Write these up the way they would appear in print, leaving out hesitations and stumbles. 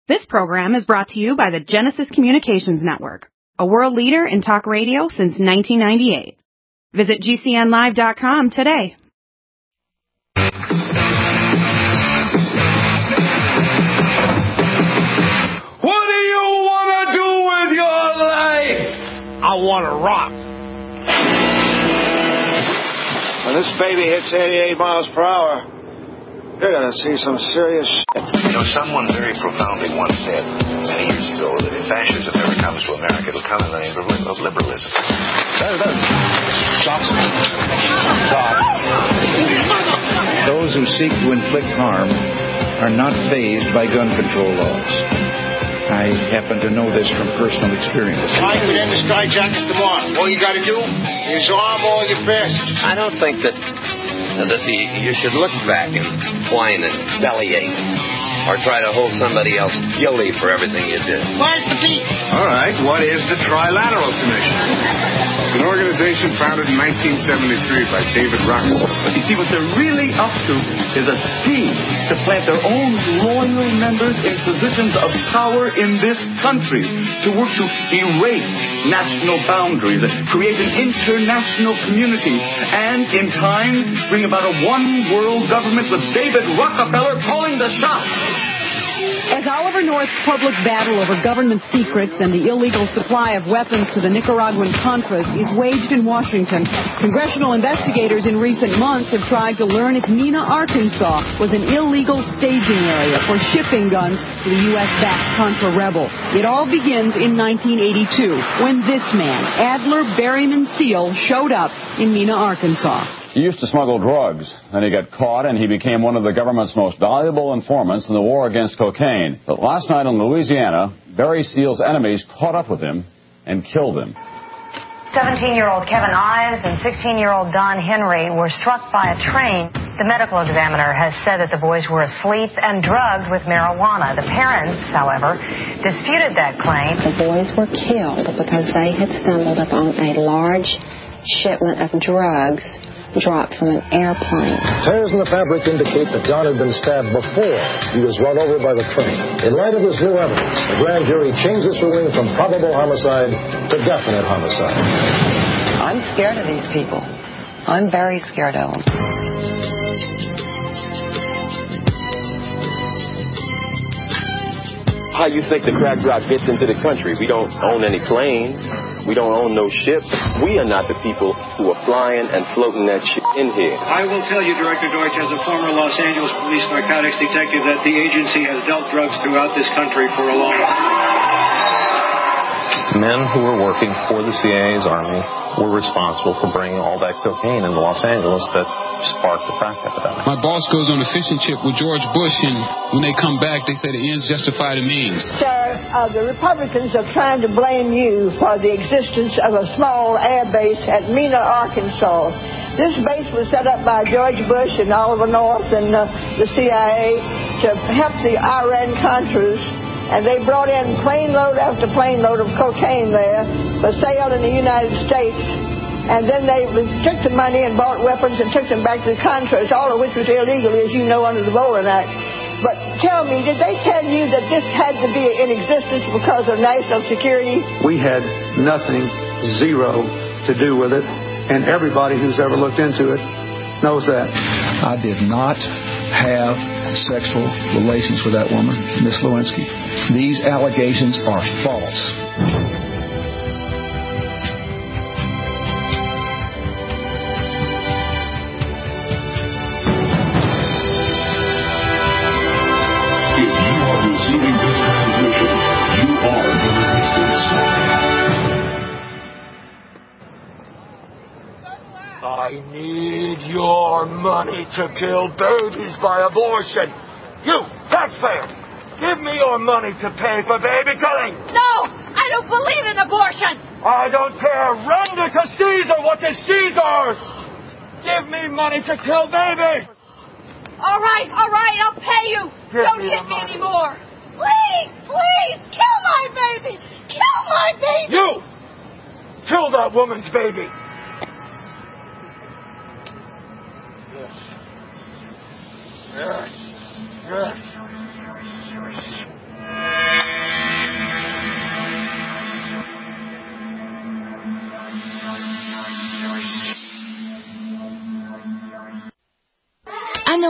This program is brought to you by the Genesis Communications Network, a world leader in talk radio since 1998. Visit GCNlive.com today. What do you want to do with your life? I want to rock. When this baby hits 88 miles per hour, you're going to see some serious shit. You know, someone very profoundly once said many years ago that if fascism ever comes to America, it'll come in the name of liberalism. Those who seek to inflict harm are not fazed by gun control laws. I happen to know this from personal experience. I could end the skyjackers tomorrow. All you got to do is arm all your fists. I don't think that you should look back and whine and bellyache or try to hold somebody else guilty for everything you did. Where's the beat? All right, what is the Trilateral Commission? An organization founded in 1973 by David Rockefeller. You see, what they're really up to is a scheme to plant their own loyal members in positions of power in this country, to work to erase national boundaries, create an international community, and in time bring about a one-world government with David Rockefeller calling the shots. As Oliver North's public battle over government secrets and the illegal supply of weapons to the Nicaraguan Contras is waged in Washington, congressional investigators in recent months have tried to learn if Mena, Arkansas was an illegal staging area for shipping guns to the U.S.-backed Contra rebels. It all begins in 1982 when this man, Adler Berryman Seal, showed up in Mena, Arkansas. He used to smuggle drugs. Then he got caught, and he became one of the government's most valuable informants in the war against cocaine. But last night in Louisiana, Barry Seal's enemies caught up with him and killed him. 17-year-old Kevin Ives and 16-year-old Don Henry were struck by a train. The medical examiner has said that the boys were asleep and drugged with marijuana. The parents, however, disputed that claim. The boys were killed because they had stumbled upon a large shipment of drugs dropped from an airplane. Tears in the fabric indicate that John had been stabbed before he was run over by the train. In light of this new evidence, the grand jury changed its ruling from probable homicide to definite homicide. I'm scared of these people. I'm very scared of them. How you think the crack rock gets into the country? We don't own any planes. We don't own no ships. We are not the people who are flying and floating that shit in here. I will tell you, Director Deutsch, as a former Los Angeles police narcotics detective, that the agency has dealt drugs throughout this country for a long time. Men who were working for the CIA's army were responsible for bringing all that cocaine into Los Angeles that sparked the crack epidemic. My boss goes on a fishing trip with George Bush, and when they come back, they say the ends justify the means. Sir, the Republicans are trying to blame you for the existence of a small air base at Mena, Arkansas. This base was set up by George Bush and Oliver North and the CIA to help the Iran-Contras. And they brought in plane load after plane load of cocaine there for sale in the United States. And then they took the money and bought weapons and took them back to the Contras, all of which was illegal, as you know, under the Boland Act. But tell me, did they tell you that this had to be in existence because of national security? We had nothing, zero, to do with it. And everybody who's ever looked into it knows that. I did not have sexual relations with that woman, Miss Lewinsky. These allegations are false. If you are receiving this transmission, you are the resistance. I need your money to kill babies by abortion. You, taxpayer, give me your money to pay for baby killing. No, I don't believe in abortion. I don't care. Render to Caesar what is Caesar's. Give me money to kill babies. All right, I'll pay you. Don't hit me anymore. Please, kill my baby. Kill my baby. You, kill that woman's baby. Yes.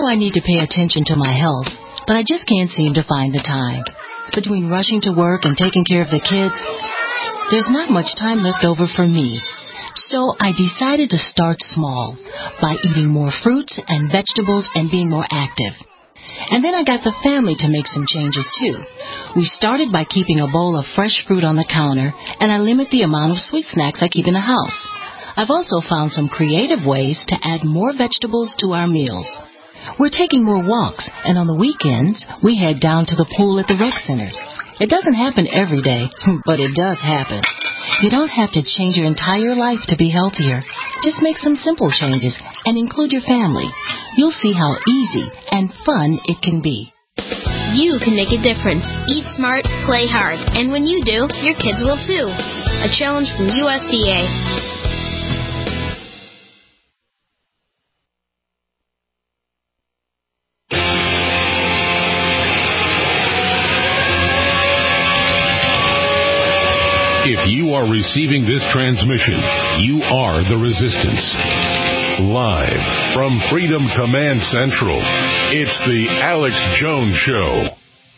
know I need to pay attention to my health, but I just can't seem to find the time. Between rushing to work and taking care of the kids, there's not much time left over for me. So I decided to start small by eating more fruits and vegetables and being more active. And then I got the family to make some changes, too. We started by keeping a bowl of fresh fruit on the counter, and I limit the amount of sweet snacks I keep in the house. I've also found some creative ways to add more vegetables to our meals. We're taking more walks, and on the weekends, we head down to the pool at the rec center. It doesn't happen every day, but it does happen. You don't have to change your entire life to be healthier. Just make some simple changes and include your family. You'll see how easy and fun it can be. You can make a difference. Eat smart, play hard. And when you do, your kids will too. A challenge from USDA. If you are receiving this transmission, you are the Resistance. Live from Freedom Command Central, it's the Alex Jones Show.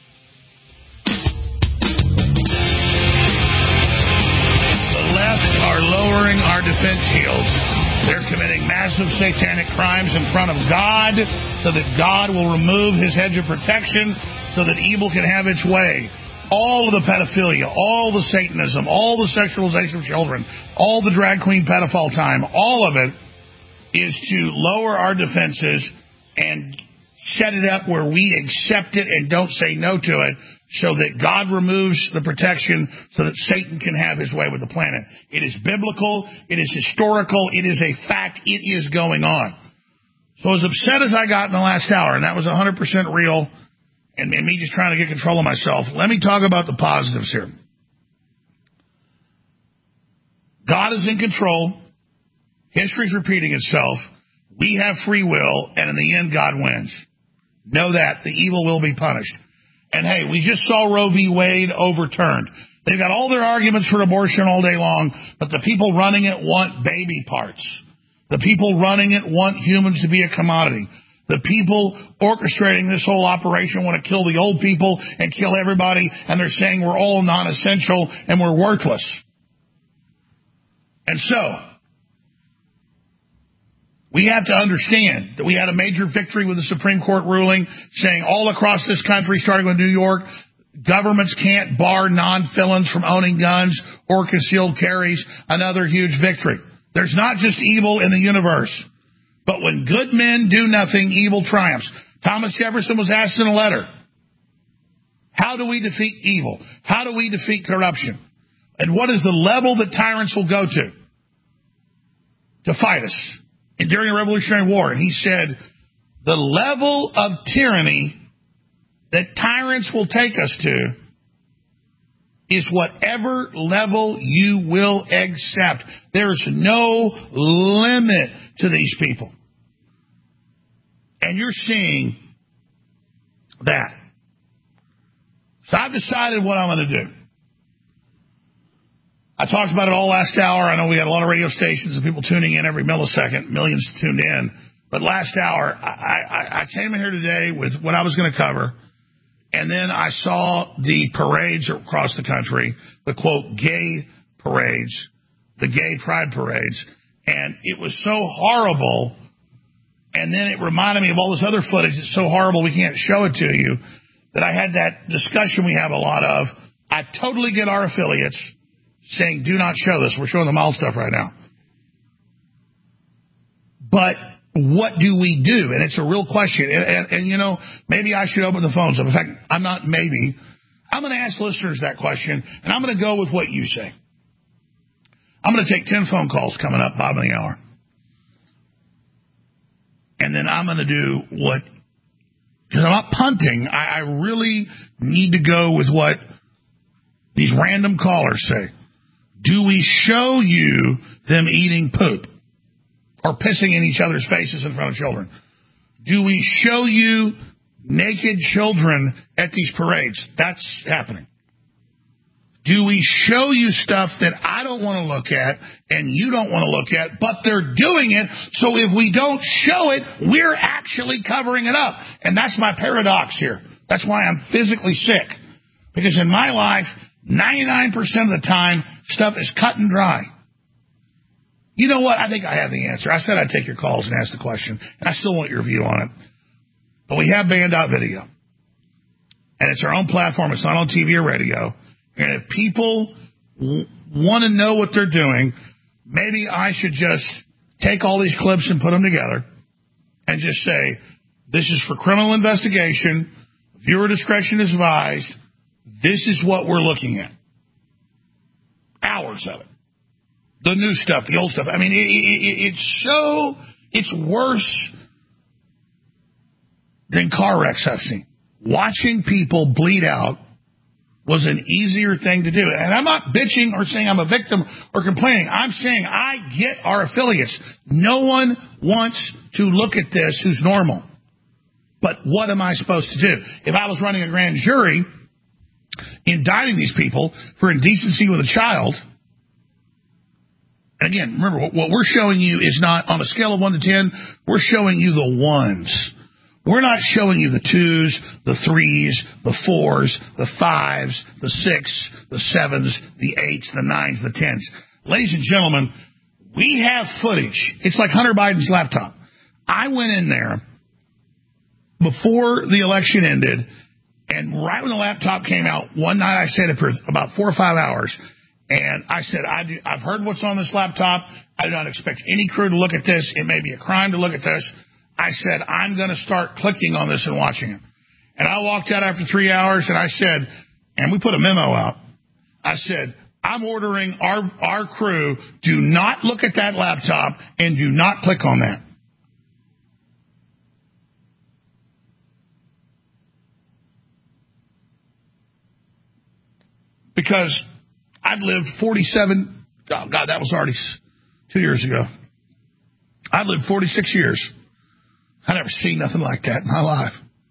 The left are lowering our defense shields. They're committing massive satanic crimes in front of God so that God will remove his hedge of protection so that evil can have its way. All of the pedophilia, all the Satanism, all the sexualization of children, all the drag queen pedophile time, all of it is to lower our defenses and set it up where we accept it and don't say no to it so that God removes the protection so that Satan can have his way with the planet. It is biblical. It is historical. It is a fact. It is going on. So as upset as I got in the last hour, and that was 100% real, and me just trying to get control of myself, let me talk about the positives here. God is in control. History's repeating itself. We have free will, and in the end, God wins. Know that. The evil will be punished. And hey, we just saw Roe v. Wade overturned. They've got all their arguments for abortion all day long, but the people running it want baby parts. The people running it want humans to be a commodity. The people orchestrating this whole operation want to kill the old people and kill everybody, and they're saying we're all non-essential and we're worthless. And so, we have to understand that we had a major victory with the Supreme Court ruling saying all across this country, starting with New York, governments can't bar non-felons from owning guns or concealed carries. Another huge victory. There's not just evil in the universe. But when good men do nothing, evil triumphs. Thomas Jefferson was asked in a letter, how do we defeat evil? How do we defeat corruption? And what is the level that tyrants will go to fight us? And during the Revolutionary War, and he said, the level of tyranny that tyrants will take us to is whatever level you will accept. There's no limit to these people. And you're seeing that. So I've decided what I'm going to do. I talked about it all last hour. I know we got a lot of radio stations and people tuning in every millisecond, millions tuned in. But last hour, I came in here today with what I was going to cover. And then I saw the parades across the country, the, quote, gay parades, the gay pride parades. And it was so horrible. And then it reminded me of all this other footage. It's so horrible we can't show it to you. That I had that discussion we have a lot of. I totally get our affiliates saying, do not show this. We're showing the mild stuff right now. But what do we do? And it's a real question. And you know, maybe I should open the phones up. In fact, I'm going to ask listeners that question, and I'm going to go with what you say. I'm going to take 10 phone calls coming up, bottom of the hour. And then I'm going to do what, because I'm not punting, I really need to go with what these random callers say. Do we show you them eating poop or pissing in each other's faces in front of children? Do we show you naked children at these parades? That's happening. Do we show you stuff that I don't want to look at and you don't want to look at, but they're doing it, so if we don't show it, we're actually covering it up. And that's my paradox here. That's why I'm physically sick. Because in my life, 99% of the time, stuff is cut and dry. You know what? I think I have the answer. I said I'd take your calls and ask the question, and I still want your view on it. But we have Band.video. And it's our own platform. It's not on TV or radio. And if people want to know what they're doing, maybe I should just take all these clips and put them together and just say, this is for criminal investigation. Viewer discretion is advised. This is what we're looking at. Hours of it. The new stuff, the old stuff. I mean, it's worse than car wrecks I've seen. Watching people bleed out was an easier thing to do. And I'm not bitching or saying I'm a victim or complaining. I'm saying I get our affiliates. No one wants to look at this who's normal. But what am I supposed to do? If I was running a grand jury indicting these people for indecency with a child, and again, remember, what we're showing you is not on a scale of 1 to 10, we're showing you the ones. We're not showing you the 2s, the 3s, the 4s, the 5s, the 6s, the 7s, the 8s, the 9s, the 10s. Ladies and gentlemen, we have footage. It's like Hunter Biden's laptop. I went in there before the election ended, and right when the laptop came out, one night I sat it for about 4 or 5 hours, and I said, I've heard what's on this laptop. I do not expect any crew to look at this. It may be a crime to look at this. I said, I'm going to start clicking on this and watching it. And I walked out after 3 hours, and I said, and we put a memo out. I said, I'm ordering our crew, do not look at that laptop and do not click on that. Because I'd lived 47, oh God, that was already 2 years ago. I'd lived 46 years. I never seen nothing like that in my life.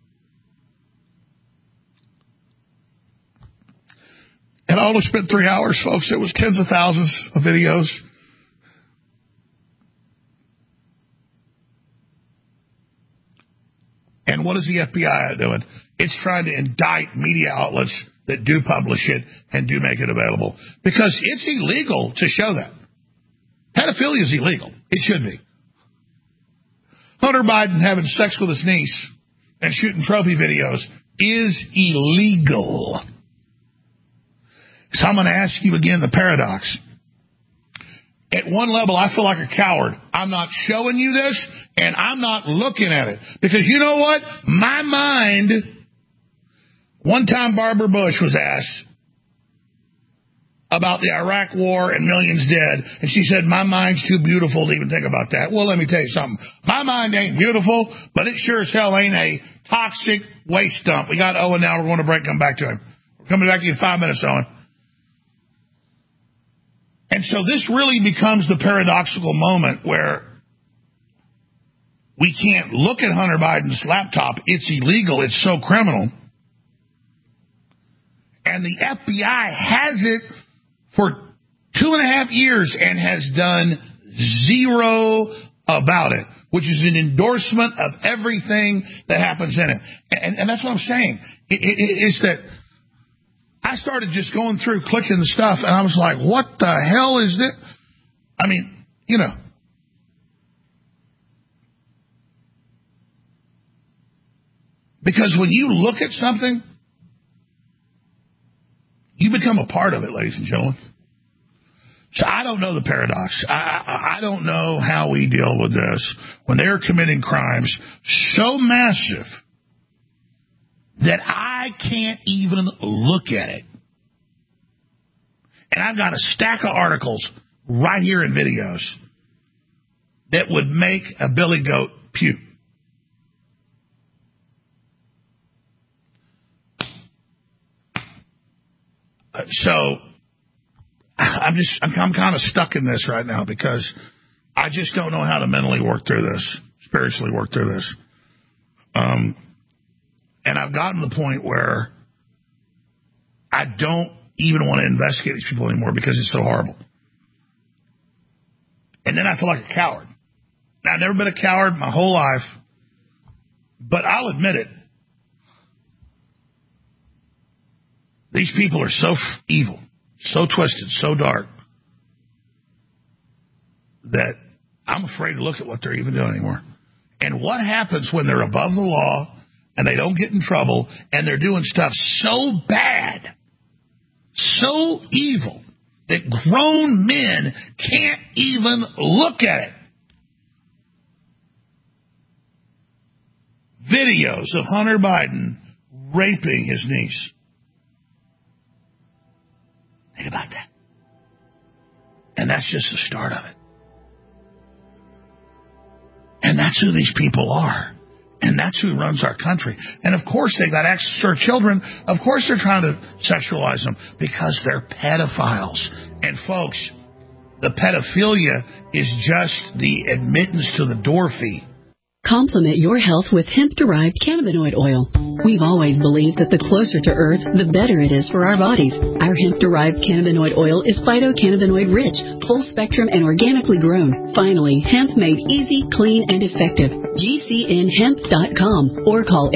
And I only spent 3 hours, folks. It was tens of thousands of videos. And what is the FBI doing? It's trying to indict media outlets that do publish it and do make it available. Because it's illegal to show that. Pedophilia is illegal. It should be. Hunter Biden having sex with his niece and shooting trophy videos is illegal. So I'm going to ask you again the paradox. At one level, I feel like a coward. I'm not showing you this, and I'm not looking at it. Because you know what? My mind, one time Barbara Bush was asked about the Iraq war and millions dead, and she said, my mind's too beautiful to even think about that. Well, let me tell you something. My mind ain't beautiful, but it sure as hell ain't a toxic waste dump. We got Owen now. We're going to break. Come back to him. We're coming back to you in 5 minutes, Owen. And so this really becomes the paradoxical moment where we can't look at Hunter Biden's laptop. It's illegal. It's so criminal. And the FBI has it for 2.5 years and has done zero about it, which is an endorsement of everything that happens in it. And that's what I'm saying. It's that I started just going through, clicking the stuff, and I was like, what the hell is this? I mean, you know. Because when you look at something, you become a part of it, ladies and gentlemen. So I don't know the paradox. I don't know how we deal with this when they're committing crimes so massive that I can't even look at it. And I've got a stack of articles right here in videos that would make a billy goat puke. So I'm kind of stuck in this right now because I just don't know how to mentally work through this, spiritually work through this. And I've gotten to the point where I don't even want to investigate these people anymore because it's so horrible. And then I feel like a coward. Now, I've never been a coward my whole life, but I'll admit it. These people are so evil, so twisted, so dark, that I'm afraid to look at what they're even doing anymore. And what happens when they're above the law and they don't get in trouble and they're doing stuff so bad, so evil, that grown men can't even look at it? Videos of Hunter Biden raping his niece. Think about that. And that's just the start of it. And that's who these people are. And that's who runs our country. And of course they've got access to our children. Of course they're trying to sexualize them because they're pedophiles. And folks, the pedophilia is just the admittance to the door fee. Complement your health with hemp-derived cannabinoid oil. We've always believed that the closer to Earth, the better it is for our bodies. Our hemp-derived cannabinoid oil is phytocannabinoid-rich, full-spectrum, and organically grown. Finally, hemp made easy, clean, and effective. GCNhemp.com or call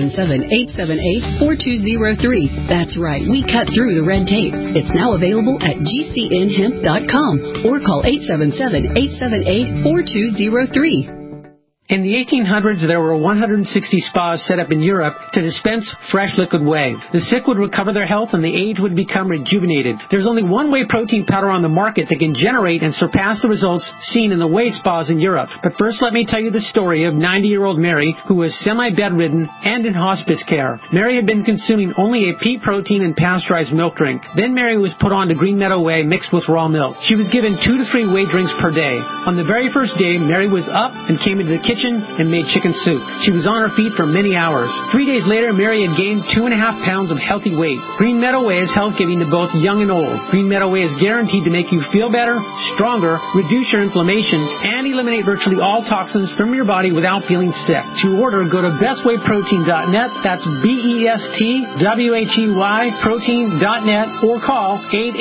877-878-4203. That's right, we cut through the red tape. It's now available at GCNhemp.com or call 877-878-4203. In the 1800s, there were 160 spas set up in Europe to dispense fresh liquid whey. The sick would recover their health and the aged would become rejuvenated. There's only one whey protein powder on the market that can generate and surpass the results seen in the whey spas in Europe. But first, let me tell you the story of 90-year-old Mary, who was semi-bedridden and in hospice care. Mary had been consuming only a pea protein and pasteurized milk drink. Then Mary was put on to Green Meadow Whey mixed with raw milk. She was given 2 to 3 whey drinks per day. On the very first day, Mary was up and came into the kitchen and made chicken soup. She was on her feet for many hours. 3 days later, Mary had gained 2.5 pounds of healthy weight. Green Meadow Whey is health-giving to both young and old. Green Meadow Whey is guaranteed to make you feel better, stronger, reduce your inflammation, and eliminate virtually all toxins from your body without feeling sick. To order, go to bestwayprotein.net. That's BESTWHEY protein.net or call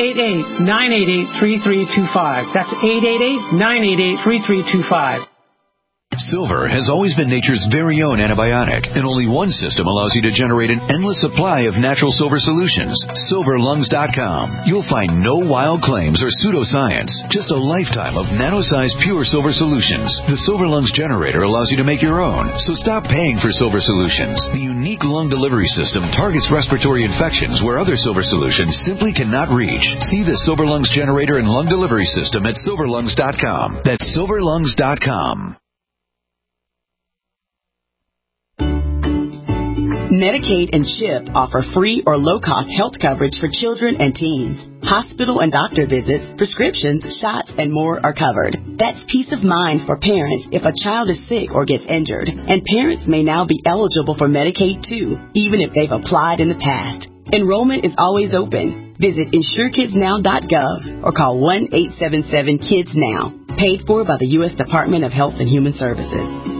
888-988-3325. That's 888-988-3325. Silver has always been nature's very own antibiotic, and only one system allows you to generate an endless supply of natural silver solutions. SilverLungs.com. You'll find no wild claims or pseudoscience, just a lifetime of nano-sized pure silver solutions. The Silver Lungs generator allows you to make your own, so stop paying for silver solutions. The unique lung delivery system targets respiratory infections where other silver solutions simply cannot reach. See the Silver Lungs generator and lung delivery system at SilverLungs.com. That's SilverLungs.com. Medicaid and CHIP offer free or low-cost health coverage for children and teens. Hospital and doctor visits, prescriptions, shots, and more are covered. That's peace of mind for parents if a child is sick or gets injured. And parents may now be eligible for Medicaid, too, even if they've applied in the past. Enrollment is always open. Visit InsureKidsNow.gov or call 1-877-KIDS-NOW. Paid for by the U.S. Department of Health and Human Services.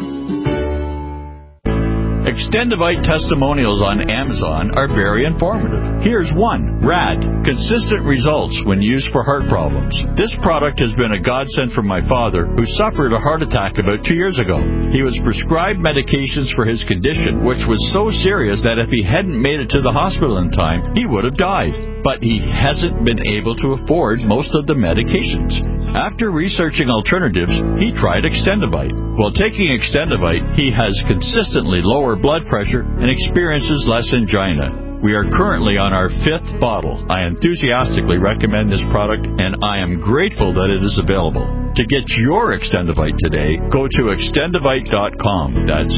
Extendivite testimonials on Amazon are very informative. Here's one. RAD. Consistent results when used for heart problems. This product has been a godsend for my father, who suffered a heart attack about 2 years ago. He was prescribed medications for his condition, which was so serious that if he hadn't made it to the hospital in time, he would have died. But he hasn't been able to afford most of the medications. After researching alternatives, he tried Extendivite. While taking Extendivite, he has consistently lower blood pressure and experiences less angina. We are currently on our 5th bottle. I enthusiastically recommend this product, and I am grateful that it is available. To get your Extendivite today, go to Extendivite.com. That's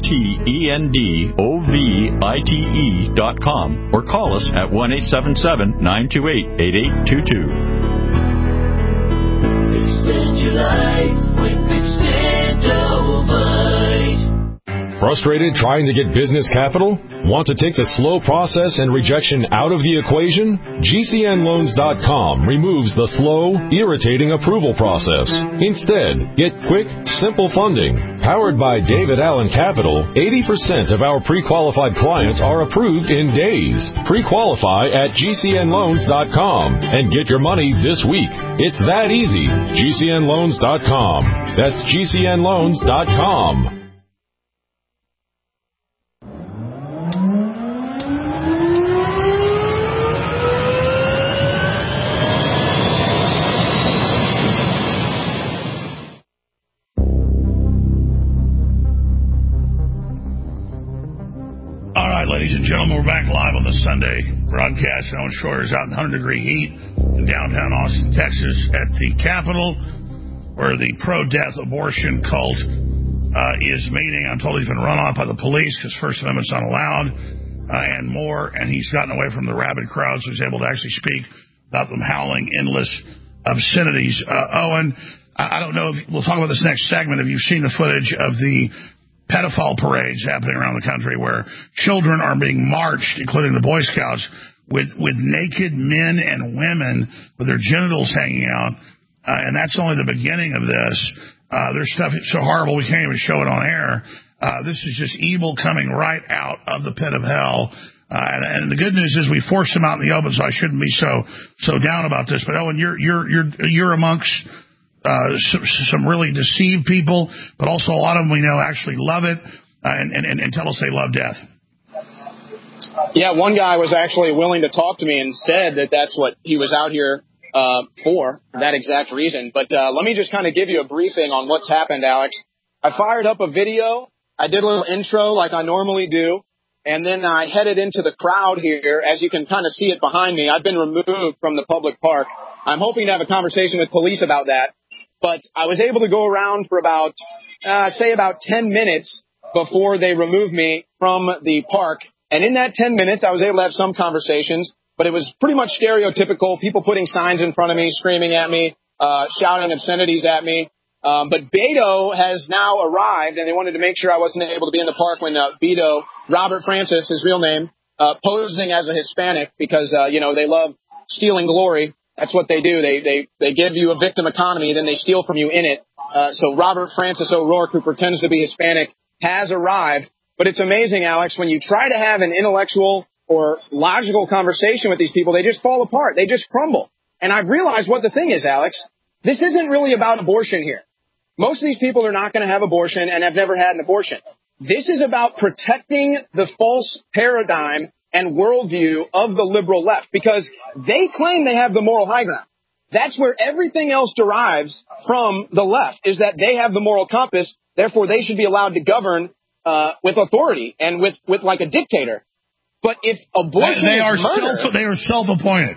XTENDOVITE.com, or call us at 1-877-928-8822. Extend your life with Extendovite. Frustrated trying to get business capital? Want to take the slow process and rejection out of the equation? GCNloans.com removes the slow, irritating approval process. Instead, get quick, simple funding. Powered by David Allen Capital, 80% of our pre-qualified clients are approved in days. Pre-qualify at GCNloans.com and get your money this week. It's that easy. GCNloans.com. That's GCNloans.com. Ladies and gentlemen, we're back live on the Sunday broadcast. Owen Schroyer's out in 100-degree heat in downtown Austin, Texas, at the Capitol, where the pro-death abortion cult is meeting. I'm told he's been run off by the police because First Amendment's not allowed, and more. And he's gotten away from the rabid crowd, so he's able to actually speak without them howling endless obscenities. Owen, I don't know if we'll talk about this next segment. Have you seen the footage of the pedophile parades happening around the country where children are being marched, including the Boy Scouts, with naked men and women with their genitals hanging out? And that's only the beginning of this. There's stuff so horrible we can't even show it on air. This is just evil coming right out of the pit of hell. And the good news is we forced them out in the open, so I shouldn't be so down about this. But Owen, you're amongst some really deceived people, but also a lot of them we know actually love it and tell us they love death. Yeah, one guy was actually willing to talk to me and said that that's what he was out here for, that exact reason. But let me just kind of give you a briefing on what's happened, Alex. I fired up a video. I did a little intro like I normally do, and then I headed into the crowd here. As you can kind of see it behind me, I've been removed from the public park. I'm hoping to have a conversation with police about that. But I was able to go around for about 10 minutes before they removed me from the park. And in that 10 minutes, I was able to have some conversations, but it was pretty much stereotypical, people putting signs in front of me, screaming at me, shouting obscenities at me. But Beto has now arrived, and they wanted to make sure I wasn't able to be in the park when Beto, Robert Francis, his real name, posing as a Hispanic because, they love stealing glory. That's what they do. They give you a victim economy, then they steal from you in it. So Robert Francis O'Rourke, who pretends to be Hispanic, has arrived. But it's amazing, Alex, when you try to have an intellectual or logical conversation with these people, they just fall apart. They just crumble. And I've realized what the thing is, Alex. This isn't really about abortion here. Most of these people are not going to have abortion and have never had an abortion. This is about protecting the false paradigm and worldview of the liberal left, because they claim they have the moral high ground. That's where everything else derives from the left, is that they have the moral compass, therefore they should be allowed to govern with authority and with like a dictator. But if abortion is murder... They are self-appointed.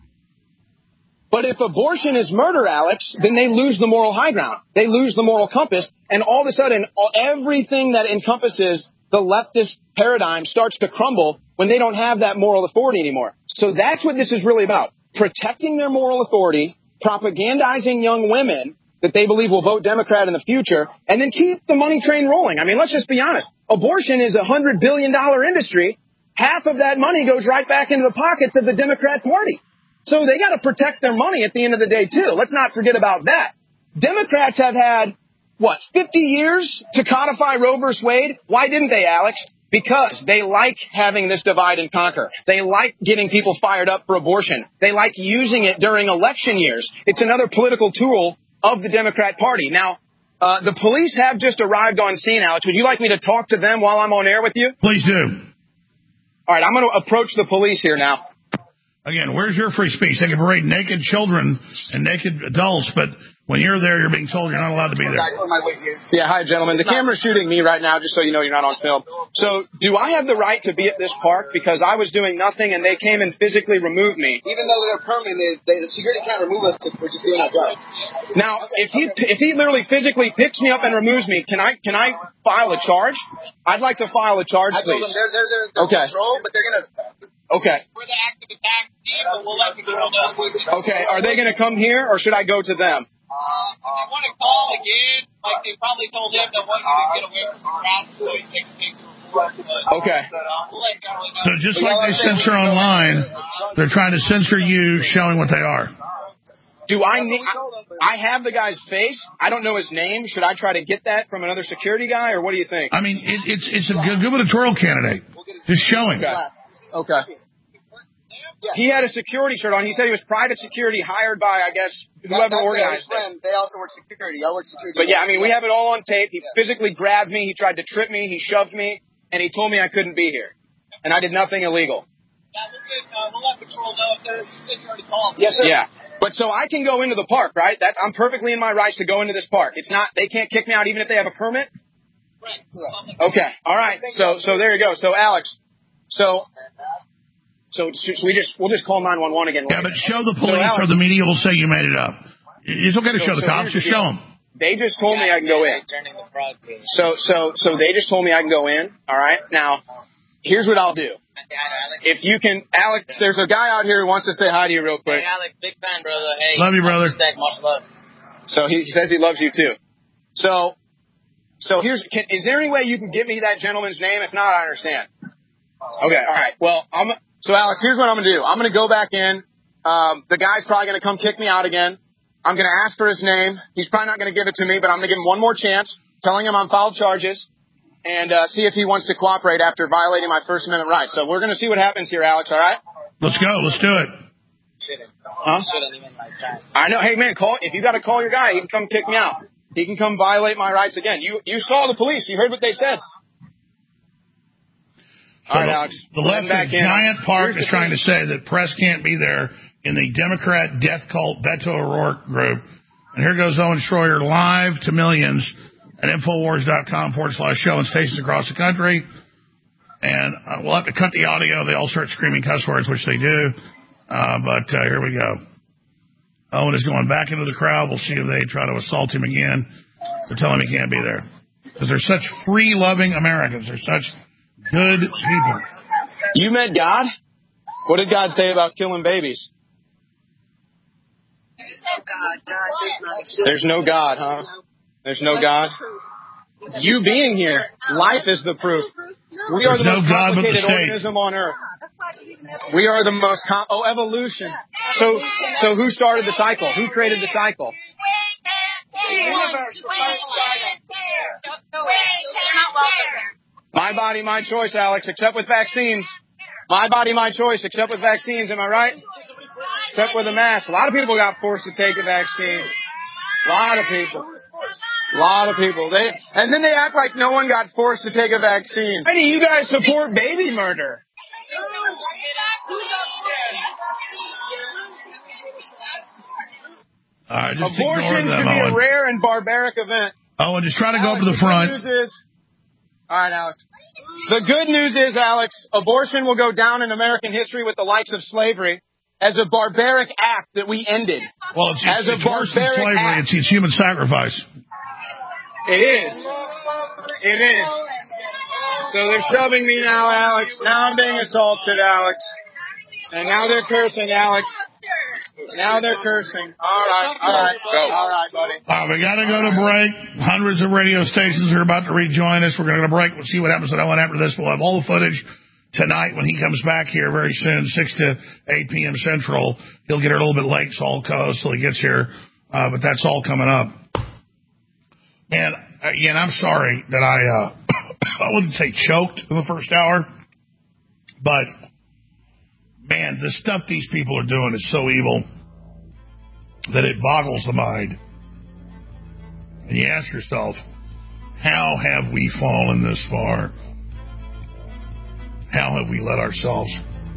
But if abortion is murder, Alex, then they lose the moral high ground. They lose the moral compass, and all of a sudden, everything that encompasses the leftist paradigm starts to crumble when they don't have that moral authority anymore. So that's what this is really about. Protecting their moral authority, propagandizing young women that they believe will vote Democrat in the future, and then keep the money train rolling. I mean, let's just be honest. Abortion is a $100 billion industry. Half of that money goes right back into the pockets of the Democrat Party. So they got to protect their money at the end of the day, too. Let's not forget about that. Democrats have had, 50 years to codify Roe v. Wade? Why didn't they, Alex? Because they like having this divide and conquer. They like getting people fired up for abortion. They like using it during election years. It's another political tool of the Democrat Party. Now, the police have just arrived on scene, Alex. Would you like me to talk to them while I'm on air with you? Please do. All right, I'm going to approach the police here now. Again, where's your free speech? They can parade naked children and naked adults, but when you're there, you're being told you're not allowed to be there. Yeah, hi, gentlemen. The camera's shooting me right now, just so you know you're not on film. So, do I have the right to be at this park? Because I was doing nothing, and they came and physically removed me. Even though they're permanent, the security can't remove us for just doing our job. Now, if he literally physically picks me up and removes me, can I file a charge? I'd like to file a charge, please. I told them they're okay. Control, but they're going to... Okay. We're the active attack team, but we'll let the girl know. Okay, are they going to come here, or should I go to them? they want to call again, like they probably told him they want you to get away from the grass, so he takes the report. Okay. We'll let Charlie know. So just like they censor online, they're trying to censor you showing what they are. Do I have the guy's face? I don't know his name. Should I try to get that from another security guy, or what do you think? I mean, it's a gubernatorial candidate. Just showing. Okay. He had a security shirt on. He said he was private security hired by, I guess, whoever organized it. They also work security. I work security. But yeah, I mean, we have it all on tape. He physically grabbed me. He tried to trip me. He shoved me. And he told me I couldn't be here. And I did nothing illegal. Yeah, we'll let patrol know if you said you already called. Yes, sir. Yeah. But so I can go into the park, right? I'm perfectly in my rights to go into this park. It's not, they can't kick me out even if they have a permit? Right. Okay. All right. So there you go. So Alex, So we'll just call 911 again. Yeah, but show the police or the media will say you made it up. It's okay to show the cops. Just show them. They just told me I can go in. So they just told me I can go in. All right. Now, here's what I'll do. If you can, Alex, there's a guy out here who wants to say hi to you real quick. Hey, Alex, big fan, brother. Hey, love you, brother. Much love. So he says he loves you too. So is there any way you can give me that gentleman's name? If not, I understand. Okay. All right. Well, So, Alex, here's what I'm going to do. I'm going to go back in. The guy's probably going to come kick me out again. I'm going to ask for his name. He's probably not going to give it to me, but I'm going to give him one more chance, telling him I'm filed charges, and see if he wants to cooperate after violating my First Amendment rights. So we're going to see what happens here, Alex, all right? Let's go. Let's do it. Huh? I know. Hey, man, if you got to call your guy, he can come kick me out. He can come violate my rights again. You saw the police. You heard what they said. So all right, Alex. The left of Giant Park is trying to say that press can't be there in the Democrat death cult Beto O'Rourke group. And here goes Owen Schroyer live to millions at Infowars.com/show and stations across the country. And we'll have to cut the audio. They all start screaming cuss words, which they do. But here we go. Owen is going back into the crowd. We'll see if they try to assault him again. They're telling him he can't be there. Because they're such free-loving Americans. They're such good people. You met God? What did God say about killing babies? There's no God, huh? There's no God? You being here, life is the proof. We are the most complicated organism on Earth. We are the most evolution. So who started the cycle? Who created the cycle? My body, my choice, Alex, except with vaccines. My body, my choice, except with vaccines. Am I right? Except with a mask. A lot of people got forced to take a vaccine. A lot of people. And then they act like no one got forced to take a vaccine. Why do you guys support baby murder? Abortion should be a rare and barbaric event. Oh, and just try to go up to the front. All right, Alex. The good news is, Alex, abortion will go down in American history with the likes of slavery as a barbaric act that we ended. Well, it's worse than slavery. It's human sacrifice. It is. So they're shoving me now, Alex. Now I'm being assaulted, Alex. And now they're cursing, Alex. Now they're cursing. All right. Go. All right, buddy. We got to go to break. Hundreds of radio stations are about to rejoin us. We're going to go to break. We'll see what happens at Owen after this. We'll have all the footage tonight when he comes back here very soon, 6 to 8 p.m. Central. He'll get here a little bit late, so I'll coast till he gets here. But that's all coming up. And again, I'm sorry that I wouldn't say choked in the first hour, but man, the stuff these people are doing is so evil that it boggles the mind. And you ask yourself, how have we fallen this far? How have we let ourselves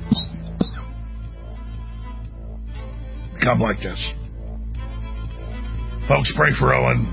become like this? Folks, pray for Owen.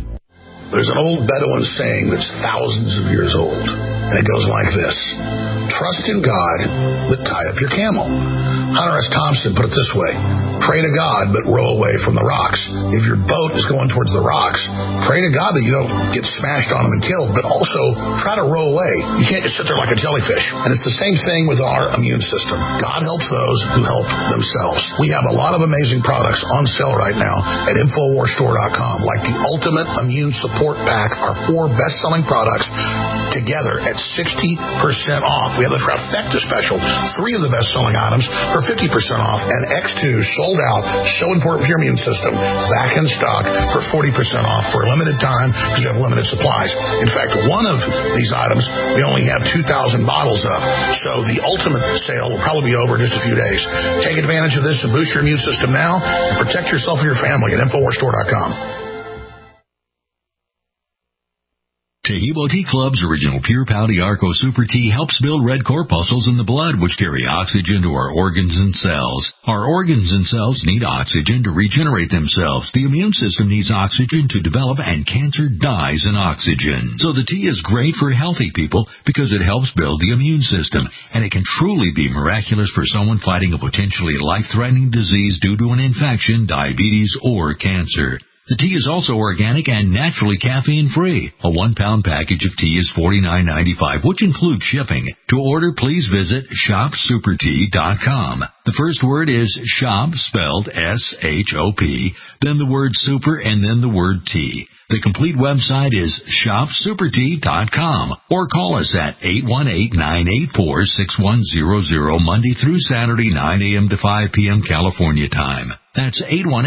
There's an old Bedouin saying that's thousands of years old, and it goes like this: trust in God, but tie up your camel. Hunter S. Thompson put it this way: pray to God, but row away from the rocks. If your boat is going towards the rocks, pray to God that you don't get smashed on them and killed, but also try to row away. You can't just sit there like a jellyfish. And it's the same thing with our immune system. God helps those who help themselves. We have a lot of amazing products on sale right now at InfoWarsStore.com, like the Ultimate Immune Support Pack, our 4 best-selling products together at 60% off. We have the Trifecta Special, 3 of the best-selling items for 50% off, and X2 sold out, so important for your immune system, back in stock for 40% off for a limited time because you have limited supplies. In fact, one of these items we only have 2,000 bottles of, so the ultimate sale will probably be over in just a few days. Take advantage of this and boost your immune system now and protect yourself and your family at InfoWarsStore.com. Taheebo Tea Club's original Pure Pau D'Arco Super Tea helps build red corpuscles in the blood, which carry oxygen to our organs and cells. Our organs and cells need oxygen to regenerate themselves. The immune system needs oxygen to develop, and cancer dies in oxygen. So the tea is great for healthy people because it helps build the immune system, and it can truly be miraculous for someone fighting a potentially life-threatening disease due to an infection, diabetes, or cancer. The tea is also organic and naturally caffeine-free. A 1-pound package of tea is $49.95, which includes shipping. To order, please visit ShopSuperTea.com. The first word is shop, spelled S-H-O-P, then the word super, and then the word tea. The complete website is ShopSuperTea.com, or call us at 818-984-6100, Monday through Saturday, 9 a.m. to 5 p.m. California time. That's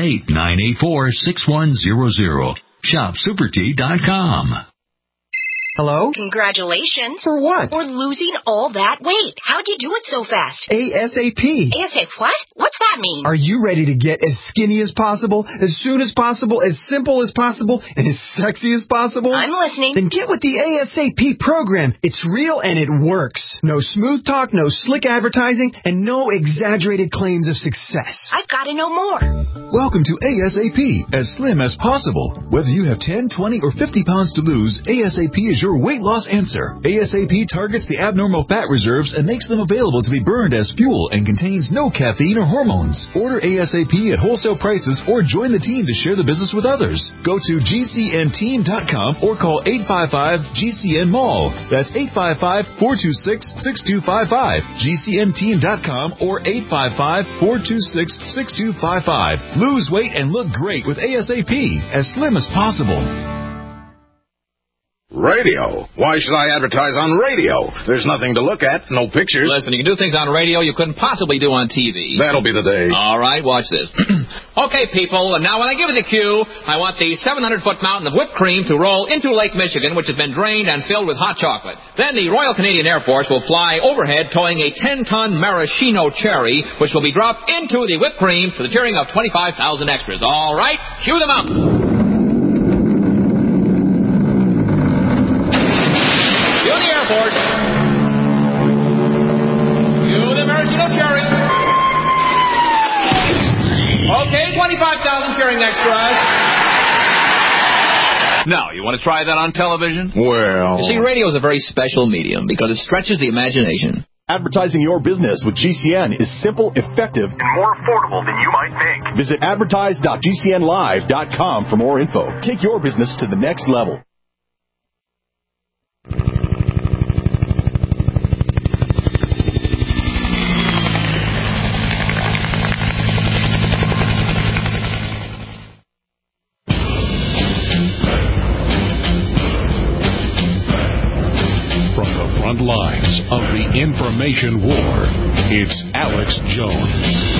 818-984-6100. ShopSuperTea.com. Hello? Congratulations. For what? For losing all that weight. How'd you do it so fast? ASAP. ASAP what? What's that mean? Are you ready to get as skinny as possible, as soon as possible, as simple as possible, and as sexy as possible? I'm listening. Then get with the ASAP program. It's real and it works. No smooth talk, no slick advertising, and no exaggerated claims of success. I've got to know more. Welcome to ASAP, as slim as possible. Whether you have 10, 20, or 50 pounds to lose, ASAP is your weight loss answer. ASAP targets the abnormal fat reserves and makes them available to be burned as fuel and contains no caffeine or hormones. Order ASAP at wholesale prices or join the team to share the business with others. Go to GCNteam.com or call 855-GCN-MALL. That's 855-426-6255. GCNteam.com or 855-426-6255. Lose weight and look great with ASAP, as slim as possible. Radio? Why should I advertise on radio? There's nothing to look at, no pictures. Listen, you can do things on radio you couldn't possibly do on TV. That'll be the day. All right, watch this. Okay, people, and now when I give you the cue, I want the 700-foot mountain of whipped cream to roll into Lake Michigan, which has been drained and filled with hot chocolate. Then the Royal Canadian Air Force will fly overhead towing a 10-ton maraschino cherry, which will be dropped into the whipped cream to the cheering of 25,000 extras. All right, cue them up. Okay, 25,000 cheering extras. Now, you want to try that on television? Well... You see, radio is a very special medium because it stretches the imagination. Advertising your business with GCN is simple, effective, and more affordable than you might think. Visit advertise.gcnlive.com for more info. Take your business to the next level. Lines of the information war. It's Alex Jones.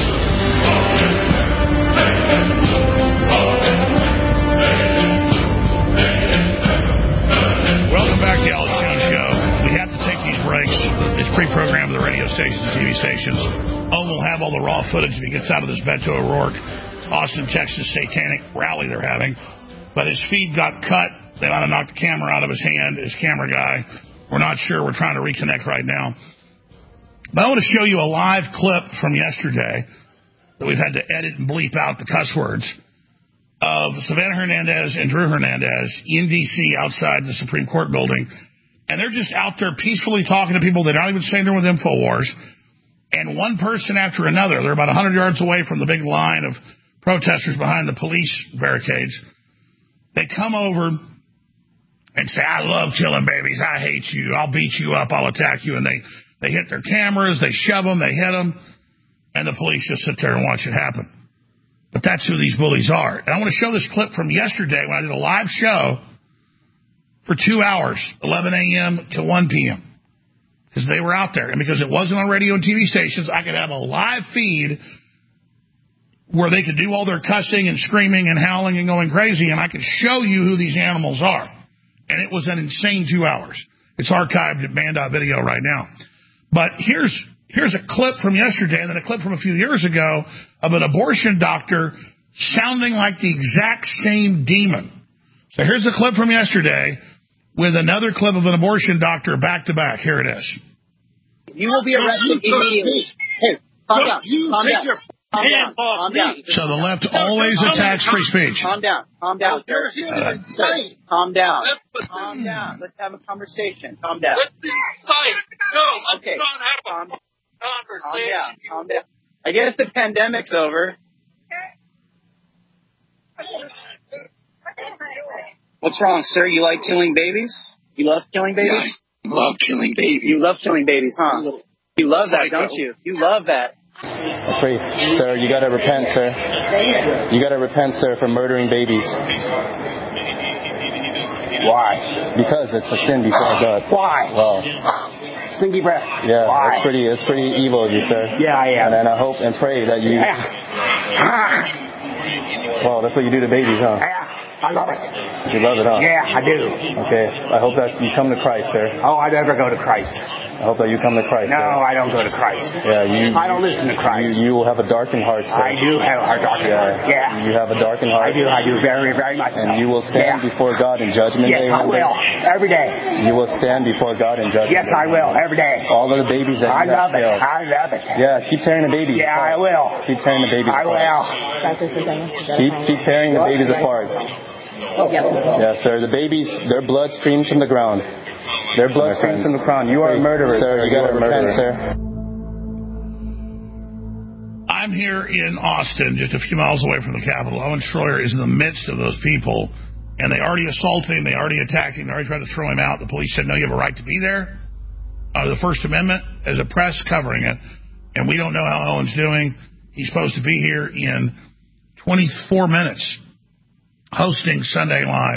Welcome back to the Alex Jones Show. We have to take these breaks. It's pre-programmed with the radio stations and TV stations. Owen will have all the raw footage if he gets out of this Beto O'Rourke, Austin, Texas satanic rally they're having. But his feed got cut. They might have knocked the camera out of his hand, his camera guy. We're not sure. We're trying to reconnect right now. But I want to show you a live clip from yesterday that we've had to edit and bleep out the cuss words of Savannah Hernandez and Drew Hernandez in D.C. outside the Supreme Court building And they're just out there peacefully talking to people. They're not even saying they're with InfoWars. And one person after another, they're about 100 yards away from the big line of protesters behind the police barricades. They come over and say, I love killing babies. I hate you. I'll beat you up. I'll attack you. And they hit their cameras. They shove them. They hit them. And the police just sit there and watch it happen. But that's who these bullies are. And I want to show this clip from yesterday when I did a live show for 2 hours, 11 a.m. to 1 p.m. Because they were out there. And because it wasn't on radio and TV stations, I could have a live feed where they could do all their cussing and screaming and howling and going crazy, and I could show you who these animals are. And it was an insane 2 hours. It's archived at band.video right now. But here's a clip from yesterday and then a clip from a few years ago of an abortion doctor sounding like the exact same demon. So here's the clip from yesterday with another clip of an abortion doctor back to back. Here it is. You will be arrested immediately. Hey, calm down. Calm down. Calm down. So the left always attacks free speech. Calm down. Calm down. Calm down. Calm down. Let's have a conversation. Calm down. Okay. Calm down. Calm down. I guess the pandemic's over. What's wrong, sir? You like killing babies? You love killing babies? Yeah, I love killing babies. You love killing babies, huh? You love that, don't you? You love that. Pray, sir, you gotta repent, sir. You gotta repent, sir, for murdering babies. Why? Because it's a sin before God. Why? Well, stinky breath. Yeah, why? It's pretty evil of you, sir. Yeah, I am. And I hope and pray that you. Well, that's what you do to babies, huh? I love it. You love it, huh? Yeah, I do. Okay, I hope that you come to Christ, sir. Oh, I never go to Christ. I hope that you come to Christ. No, sir. I don't go to Christ. Yeah, I don't listen to Christ. You will have a darkened heart, sir. I do have a darkened heart. Yeah. You have a darkened heart. I do very, very much so. And you will stand before God in judgment day. Yes, I will. Every day. You will stand before God in judgment Yes, I will. Every day. All of the babies that you have killed. I love it. Yeah, keep tearing the babies apart. I will. Keep tearing the babies apart. I will. Keep tearing the babies apart. Yeah, sir. The babies, their blood streams from the ground. Their blood streams from the ground. You are a murderer, sir. You got to repent, sir. I'm here in Austin, just a few miles away from the Capitol. Owen Schroyer is in the midst of those people, and they already assaulted him. They already attacked him. They already tried to throw him out. The police said, no, you have a right to be there. The First Amendment, as a press, covering it. And we don't know how Owen's doing. He's supposed to be here in 24 minutes. Hosting Sunday Live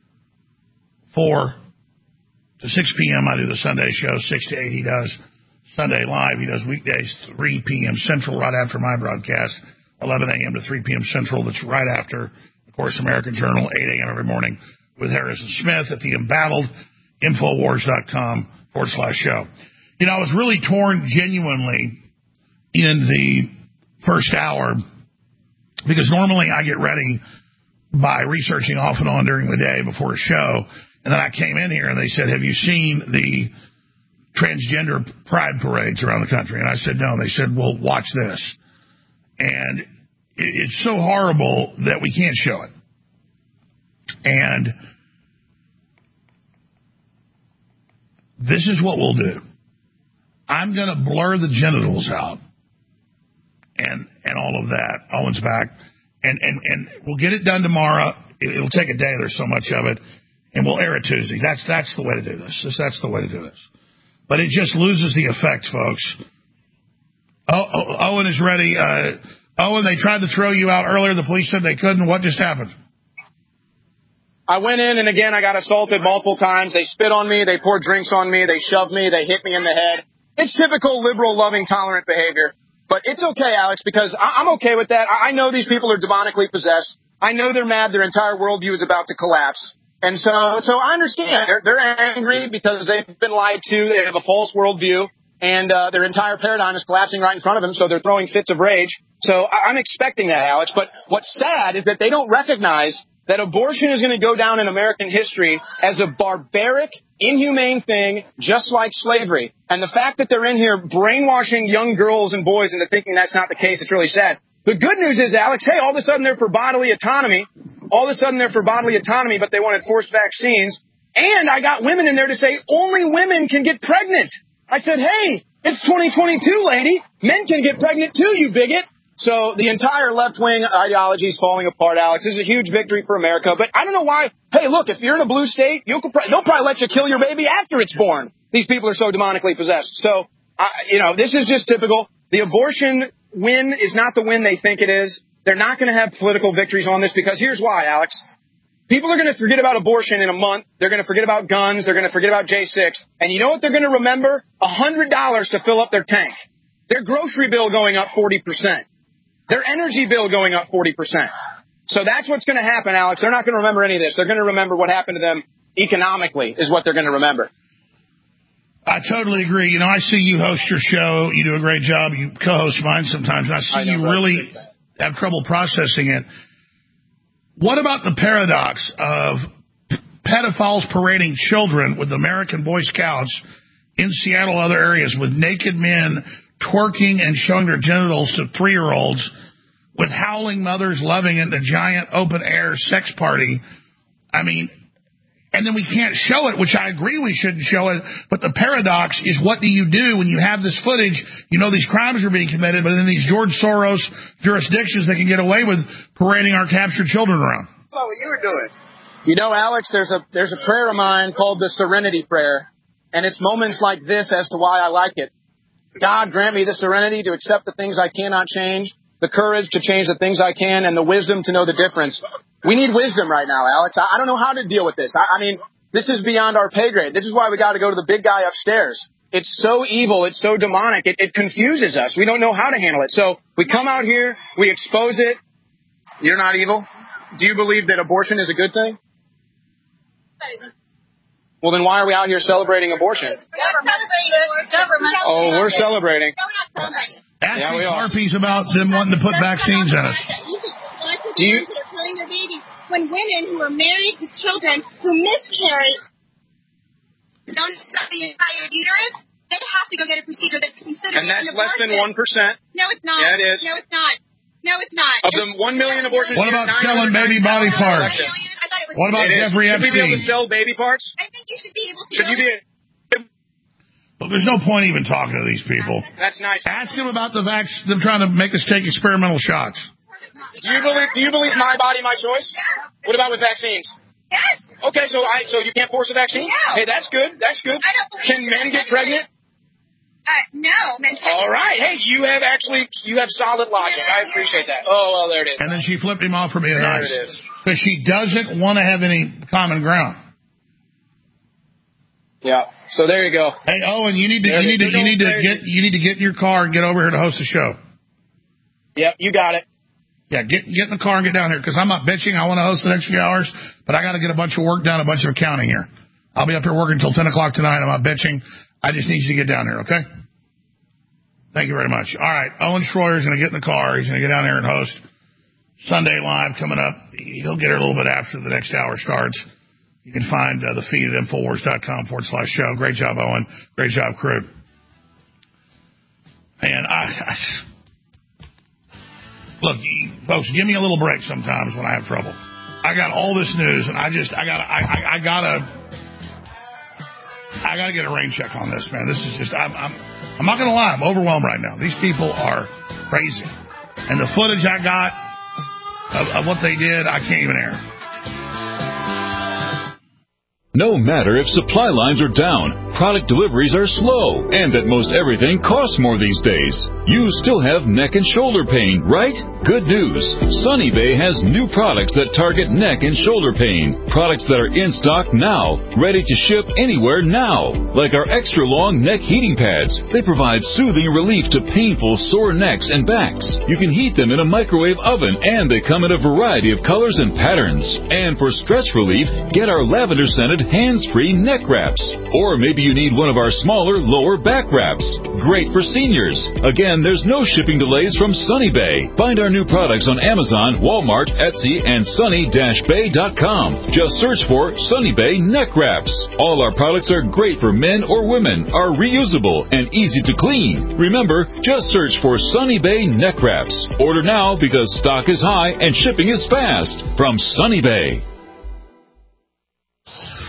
4 to 6 p.m. I do the Sunday show. 6 to 8 he does Sunday Live. He does weekdays 3 p.m. Central right after my broadcast. 11 a.m. to 3 p.m. Central. That's right after, of course, American Journal. 8 a.m. every morning with Harrison Smith at the Embattled. Infowars.com/show. You know, I was really torn genuinely in the first hour because normally I get ready by researching off and on during the day before a show. And then I came in here and they said, have you seen the transgender pride parades around the country? And I said, no. And they said, well, watch this. And it's so horrible that we can't show it. And this is what we'll do. I'm going to blur the genitals out and all of that. Owen's back. And we'll get it done tomorrow. It'll take a day. There's so much of it. And we'll air it Tuesday. That's the way to do this. That's the way to do this. But it just loses the effect, folks. Owen is ready. Owen, they tried to throw you out earlier. The police said they couldn't. What just happened? I went in, and again, I got assaulted multiple times. They spit on me. They poured drinks on me. They shoved me. They hit me in the head. It's typical liberal, loving, tolerant behavior. But it's okay, Alex, because I'm okay with that. I know these people are demonically possessed. I know they're mad. Their entire worldview is about to collapse. And so I understand. They're angry because they've been lied to. They have a false worldview. And their entire paradigm is collapsing right in front of them, so they're throwing fits of rage. So I'm expecting that, Alex. But what's sad is that they don't recognize that abortion is going to go down in American history as a barbaric, inhumane thing, just like slavery. And the fact that they're in here brainwashing young girls and boys into thinking that's not the case, it's really sad. The good news is, Alex, hey, all of a sudden they're for bodily autonomy. All of a sudden they're for bodily autonomy, but they wanted forced vaccines. And I got women in there to say only women can get pregnant. I said, hey, it's 2022, lady. Men can get pregnant too, you bigot. So the entire left-wing ideology is falling apart, Alex. This is a huge victory for America. But I don't know why. Hey, look, if you're in a blue state, they'll probably let you kill your baby after it's born. These people are so demonically possessed. So, this is just typical. The abortion win is not the win they think it is. They're not going to have political victories on this because here's why, Alex. People are going to forget about abortion in a month. They're going to forget about guns. They're going to forget about J6. And you know what they're going to remember? $100 to fill up their tank. Their grocery bill going up 40%. Their energy bill going up 40%. So that's what's going to happen, Alex. They're not going to remember any of this. They're going to remember what happened to them economically is what they're going to remember. I totally agree. You know, I see you host your show. You do a great job. You co-host mine sometimes. And I see you really have trouble processing it. What about the paradox of pedophiles parading children with American Boy Scouts in Seattle and other areas with naked men twerking and showing their genitals to 3-year-olds with howling mothers loving it, the giant open-air sex party? I mean, and then we can't show it, which I agree we shouldn't show it, but the paradox is what do you do when you have this footage? You know these crimes are being committed, but in these George Soros jurisdictions they can get away with parading our captured children around. That's not what you were doing. You know, Alex, there's a prayer of mine called the Serenity Prayer, and it's moments like this as to why I like it. God, grant me the serenity to accept the things I cannot change, the courage to change the things I can, and the wisdom to know the difference. We need wisdom right now, Alex. I don't know how to deal with this. I mean, this is beyond our pay grade. This is why we got to go to the big guy upstairs. It's so evil. It's so demonic. It confuses us. We don't know how to handle it. So we come out here. We expose it. You're not evil? Do you believe that abortion is a good thing? Well, then why are we out here celebrating abortion? Oh, we're celebrating. Ask these harpies about them wanting to put vaccines in us. Do you? Killing their babies. When women who are married with children who miscarry don't stop the entire uterus, they have to go get a procedure that's considered. And that's less than 1%. No, it's not. Yeah, it is. No, it's not. No, it's not. Of the 1 million abortions. What about selling baby body parts? What about Jeffrey Epstein? Should we be able to sell baby parts? I think you should be able to. Should you be? Well, there's no point even talking to these people. That's nice. Ask them about them trying to make us take experimental shots. Do you believe my body, my choice? What about with vaccines? Yes. Okay, so you can't force a vaccine? No. Hey, that's good. That's good. Can men get pregnant? No, men can't. All right. Hey, you have solid logic. I appreciate that. Oh, well, there it is. And then she flipped him off for being nice. There it is. Because she doesn't want to have any common ground. Yeah. So there you go. Hey, Owen, you need to get in your car and get over here to host the show. Yep, you got it. Yeah, get in the car and get down here because I'm not bitching. I want to host the next few hours, but I got to get a bunch of work done, a bunch of accounting here. I'll be up here working until 10 o'clock tonight. I'm not bitching. I just need you to get down here, okay? Thank you very much. All right, Owen Schroyer's going to get in the car. He's going to get down there and host Sunday Live coming up. He'll get here a little bit after the next hour starts. You can find the feed at Infowars.com/show. Great job, Owen. Great job, crew. Man, look, folks, give me a little break sometimes when I have trouble. I got all this news, and I gotta get a rain check on this, man. This is just, I'm not gonna lie, I'm overwhelmed right now. These people are crazy, and the footage I got of what they did, I can't even air. No matter if supply lines are down, product deliveries are slow, and that most everything costs more these days, you still have neck and shoulder pain, right? Good news. Sunny Bay has new products that target neck and shoulder pain. Products that are in stock now, ready to ship anywhere now. Like our extra long neck heating pads. They provide soothing relief to painful sore necks and backs. You can heat them in a microwave oven, and they come in a variety of colors and patterns. And for stress relief, get our lavender-scented hands-free neck wraps. Or maybe you need one of our smaller lower back wraps. Great for seniors. Again, there's no shipping delays from Sunny Bay. Find our new products on Amazon, Walmart, Etsy, and sunny-bay.com. Just search for Sunny Bay neck wraps. All our products are great for men or women, are reusable, and easy to clean. Remember, just search for Sunny Bay neck wraps. Order now because stock is high and shipping is fast. From Sunny Bay.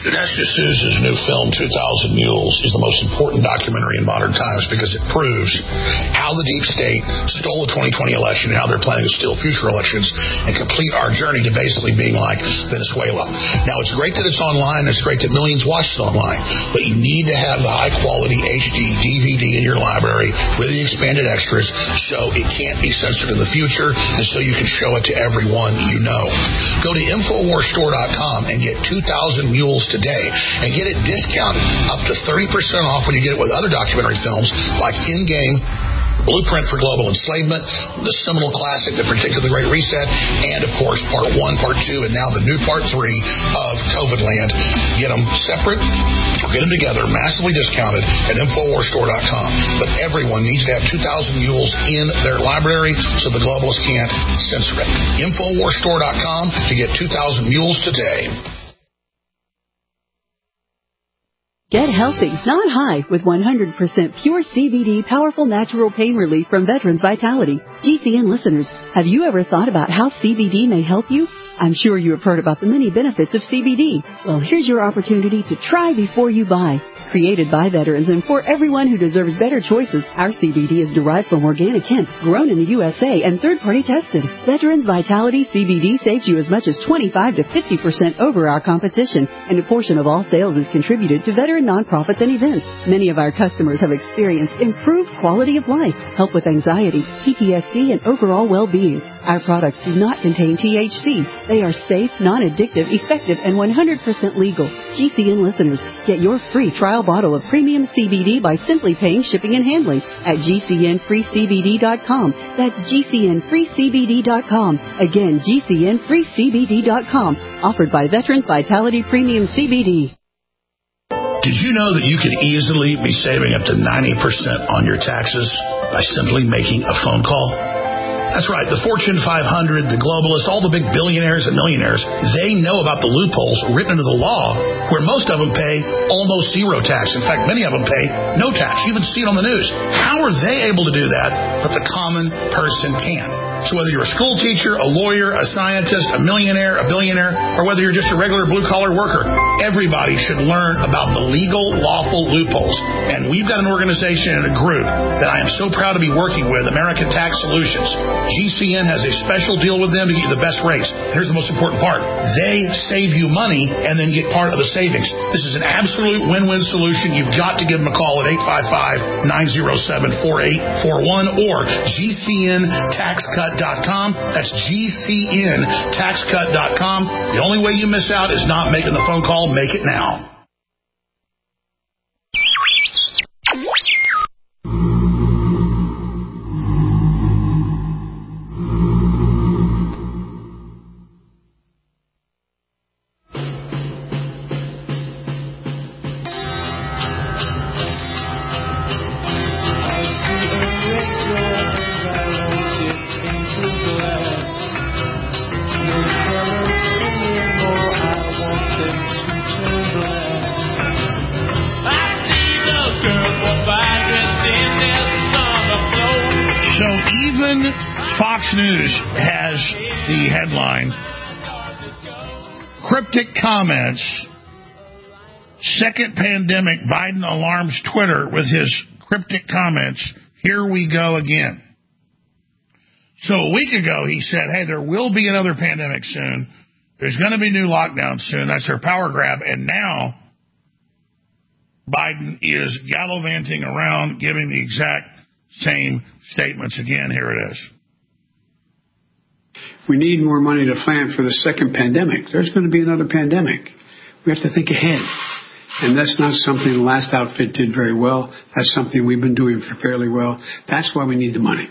Dinesh D'Souza's new film, 2,000 Mules, is the most important documentary in modern times because it proves how the deep state stole the 2020 election and how they're planning to steal future elections and complete our journey to basically being like Venezuela. Now, it's great that it's online. It's great that millions watch it online. But you need to have the high-quality HD DVD in your library with the expanded extras so it can't be censored in the future and so you can show it to everyone you know. Go to InfoWarsStore.com and get 2,000 Mules today and get it discounted up to 30% off when you get it with other documentary films like In Game, Blueprint for Global Enslavement, the seminal classic that predicted the Great Reset, and, of course, Part 1, Part 2, and now the new Part 3 of COVID Land. Get them separate or get them together, massively discounted at InfoWarsStore.com. But everyone needs to have 2,000 Mules in their library so the globalists can't censor it. InfoWarsStore.com to get 2,000 Mules today. Get healthy, not high, with 100% pure CBD powerful natural pain relief from Veterans Vitality. GCN listeners, have you ever thought about how CBD may help you? I'm sure you have heard about the many benefits of CBD. Well, here's your opportunity to try before you buy. Created by veterans and for everyone who deserves better choices, our CBD is derived from organic hemp, grown in the USA, and third-party tested. Veterans Vitality CBD saves you as much as 25 to 50% over our competition, and a portion of all sales is contributed to veteran nonprofits and events. Many of our customers have experienced improved quality of life, help with anxiety, PTSD, and overall well-being. Our products do not contain THC. They are safe, non-addictive, effective, and 100% legal. GCN listeners, get your free trial bottle of premium CBD by simply paying shipping and handling at GCNFreeCBD.com. That's GCNFreeCBD.com. Again, GCNFreeCBD.com. Offered by Veterans Vitality Premium CBD. Did you know that you could easily be saving up to 90% on your taxes by simply making a phone call? That's right. The Fortune 500, the globalists, all the big billionaires and millionaires, they know about the loopholes written into the law where most of them pay almost zero tax. In fact, many of them pay no tax. You even see it on the news. How are they able to do that, but the common person can't? So whether you're a school teacher, a lawyer, a scientist, a millionaire, a billionaire, or whether you're just a regular blue-collar worker, everybody should learn about the legal, lawful loopholes. And we've got an organization and a group that I am so proud to be working with, American Tax Solutions. GCN has a special deal with them to get you the best rates. Here's the most important part. They save you money and then get part of the savings. This is an absolute win-win solution. You've got to give them a call at 855-907-4841 or GCNTaxCut.com. That's GCNTaxCut.com. The only way you miss out is not making the phone call. Make it now. Fox News has the headline, Cryptic Comments, Second Pandemic, Biden alarms Twitter with his cryptic comments, here we go again. So a week ago he said, hey, there will be another pandemic soon. There's going to be new lockdowns soon. That's their power grab. And now Biden is gallivanting around giving the exact same statements again. Here it is. We need more money to plan for the second pandemic. There's going to be another pandemic. We have to think ahead. And that's not something the last outfit did very well. That's something we've been doing fairly well. That's why we need the money.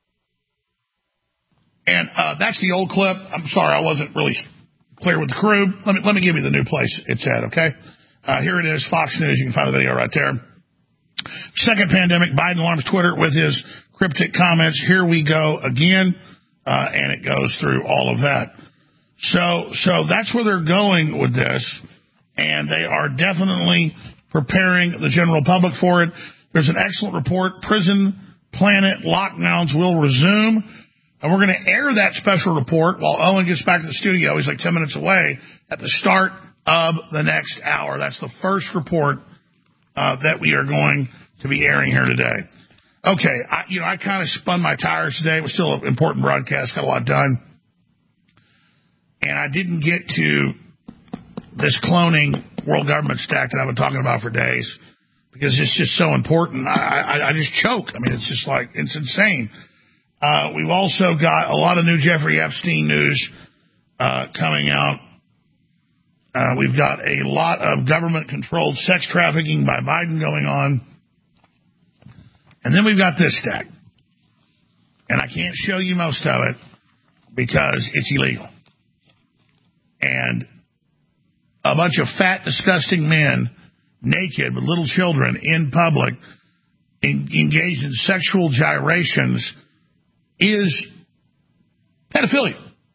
And that's the old clip. I'm sorry, I wasn't really clear with the crew. Let me give you the new place it's at, okay? Here it is, Fox News. You can find the video right there. Second pandemic, Biden alarms Twitter with his cryptic comments. Here we go again. And it goes through all of that. So that's where they're going with this. And they are definitely preparing the general public for it. There's an excellent report. Prison Planet lockdowns will resume. And we're going to air that special report while Owen gets back to the studio. He's like 10 minutes away at the start of the next hour. That's the first report that we are going to be airing here today. Okay, I kind of spun my tires today. It was still an important broadcast, got a lot done. And I didn't get to this cloning world government stack that I've been talking about for days because it's just so important. I just choke. I mean, it's just like, it's insane. We've also got a lot of new Jeffrey Epstein news coming out. We've got a lot of government-controlled sex trafficking by Biden going on. And then we've got this stack. And I can't show you most of it because it's illegal. And a bunch of fat, disgusting men, naked with little children in public, engaged in sexual gyrations is pedophilia.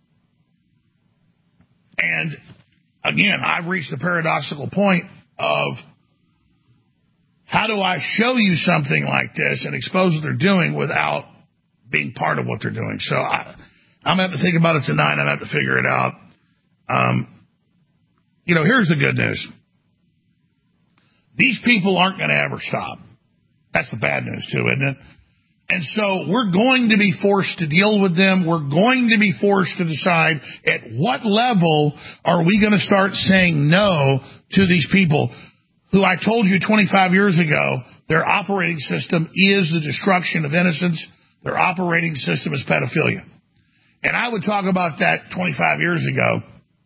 And again, I've reached the paradoxical point of how do I show you something like this and expose what they're doing without being part of what they're doing? So I'm going to have to think about it tonight. I'm going to have to figure it out. Here's the good news. These people aren't going to ever stop. That's the bad news, too, isn't it? And so we're going to be forced to deal with them. We're going to be forced to decide at what level are we going to start saying no to these people who I told you 25 years ago, their operating system is the destruction of innocence. Their operating system is pedophilia. And I would talk about that 25 years ago.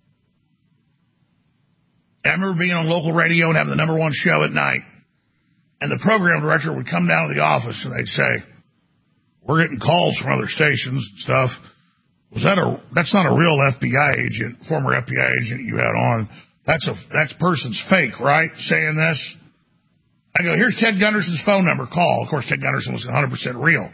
I remember being on local radio and having the number one show at night. And the program director would come down to the office and they'd say, we're getting calls from other stations and stuff. That's not a real FBI agent, former FBI agent you had on. That person's fake, right? Saying this. I go, here's Ted Gunderson's phone number. Call. Of course, Ted Gunderson was 100% real.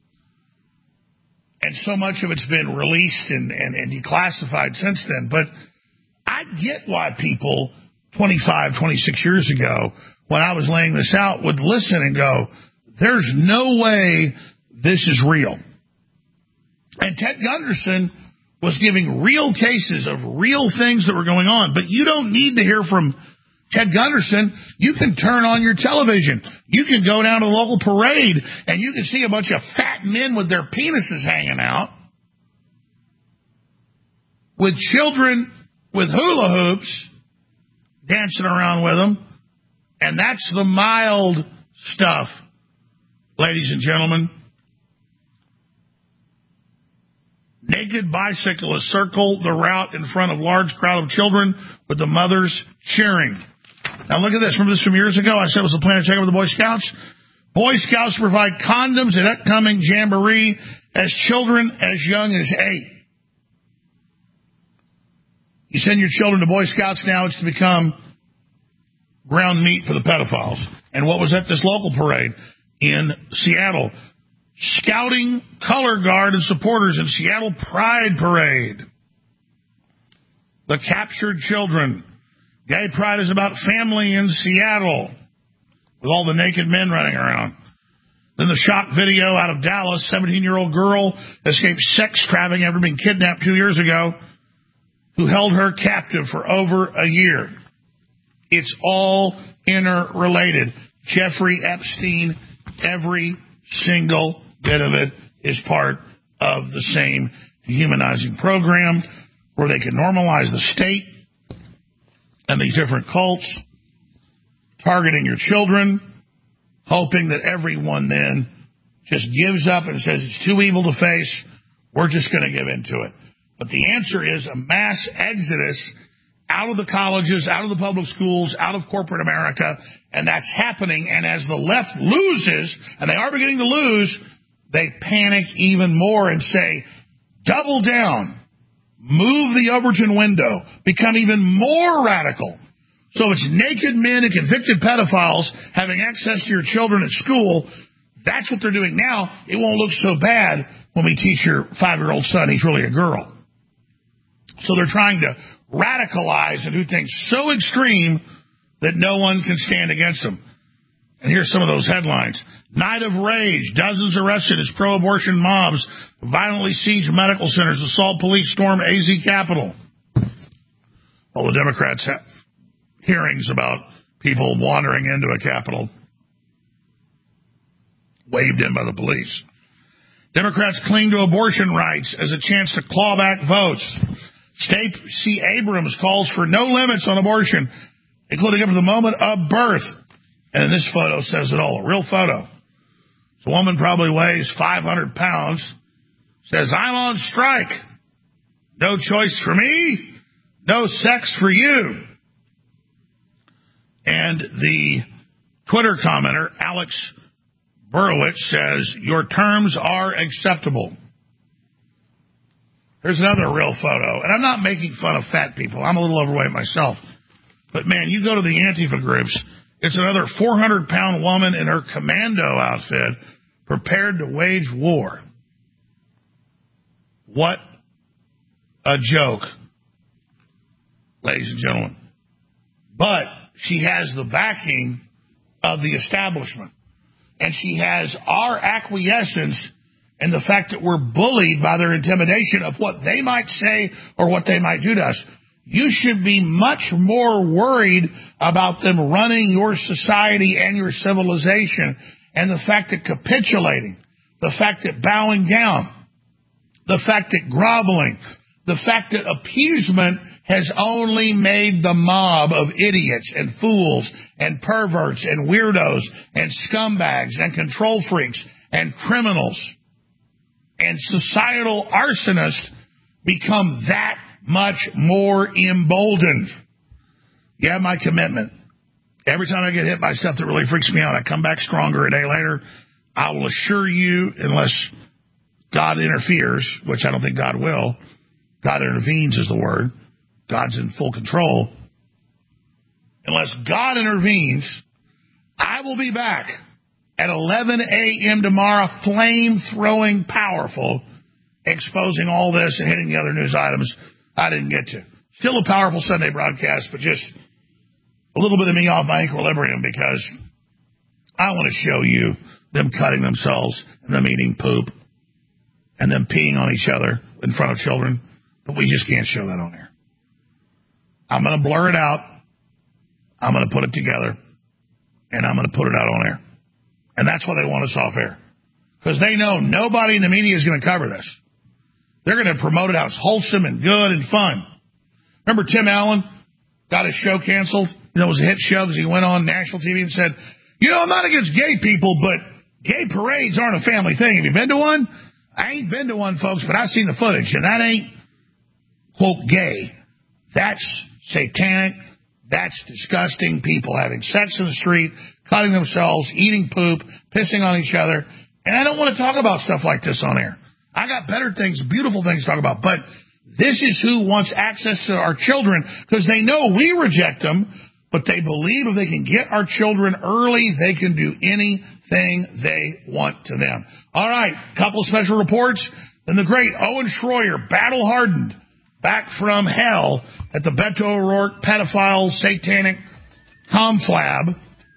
And so much of it's been released and declassified since then. But I get why people 25, 26 years ago, when I was laying this out, would listen and go, there's no way this is real. And Ted Gunderson was giving real cases of real things that were going on. But you don't need to hear from Ted Gunderson. You can turn on your television. You can go down to the local parade and you can see a bunch of fat men with their penises hanging out, with children with hula hoops dancing around with them. And that's the mild stuff, ladies and gentlemen. Naked bicyclists circle the route in front of large crowd of children with the mothers cheering. Now look at this. Remember this from years ago? I said it was a plan to check over the Boy Scouts. Boy Scouts provide condoms at upcoming jamboree as children as young as 8. You send your children to Boy Scouts now, it's to become ground meat for the pedophiles. And what was at this local parade in Seattle? Scouting color guard and supporters in Seattle Pride Parade. The captured children. Gay Pride is about family in Seattle with all the naked men running around. Then the shock video out of Dallas, 17-year-old girl escaped sex trafficking after being kidnapped 2 years ago, who held her captive for over a year. It's all interrelated. Jeffrey Epstein, every single bit of it is part of the same dehumanizing program where they can normalize the state and these different cults, targeting your children, hoping that everyone then just gives up and says it's too evil to face, we're just going to give into it. But the answer is a mass exodus out of the colleges, out of the public schools, out of corporate America, and that's happening. And as the left loses, and they are beginning to lose, they panic even more and say, double down, move the Overton window, become even more radical. So it's naked men and convicted pedophiles having access to your children at school. That's what they're doing now. It won't look so bad when we teach your 5-year-old son he's really a girl. So they're trying to radicalize and do things so extreme that no one can stand against them. And here's some of those headlines. Night of rage. Dozens arrested as pro-abortion mobs violently siege medical centers. Assault police storm AZ Capitol. Well, the Democrats hearings about people wandering into a Capitol, waved in by the police. Democrats cling to abortion rights as a chance to claw back votes. Stacey Abrams calls for no limits on abortion, including up to the moment of birth. And this photo says it all, a real photo. This woman probably weighs 500 pounds, says, I'm on strike. No choice for me, no sex for you. And the Twitter commenter, Alex Burowitz, says, your terms are acceptable. Here's another real photo. And I'm not making fun of fat people. I'm a little overweight myself. But, man, you go to the Antifa groups, it's another 400-pound woman in her commando outfit prepared to wage war. What a joke, ladies and gentlemen. But she has the backing of the establishment. And she has our acquiescence in the fact that we're bullied by their intimidation of what they might say or what they might do to us. You should be much more worried about them running your society and your civilization, and the fact that capitulating, the fact that bowing down, the fact that groveling, the fact that appeasement has only made the mob of idiots and fools and perverts and weirdos and scumbags and control freaks and criminals and societal arsonists become that much more emboldened. You have my commitment. Every time I get hit by stuff that really freaks me out, I come back stronger a day later. I will assure you, unless God interferes, which I don't think God will, God intervenes is the word. God's in full control. Unless God intervenes, I will be back at 11 a.m. tomorrow, flame-throwing powerful, exposing all this and hitting the other news items I didn't get to. Still a powerful Sunday broadcast, but just a little bit of me off my equilibrium because I want to show you them cutting themselves and them eating poop and them peeing on each other in front of children, but we just can't show that on air. I'm going to blur it out. I'm going to put it together, and I'm going to put it out on air. And that's why they want us off air, because they know nobody in the media is going to cover this. They're going to promote it out as wholesome and good and fun. Remember Tim Allen got his show canceled? It was a hit show because he went on national TV and said, I'm not against gay people, but gay parades aren't a family thing. Have you been to one? I ain't been to one, folks, but I've seen the footage, and that ain't, quote, gay. That's satanic. That's disgusting. People having sex in the street, cutting themselves, eating poop, pissing on each other. And I don't want to talk about stuff like this on air. I got better things, beautiful things to talk about. But this is who wants access to our children, because they know we reject them, but they believe if they can get our children early, they can do anything they want to them. All right, couple of special reports. Then the great Owen Schroyer, battle-hardened, back from hell at the Beto O'Rourke pedophile satanic conflab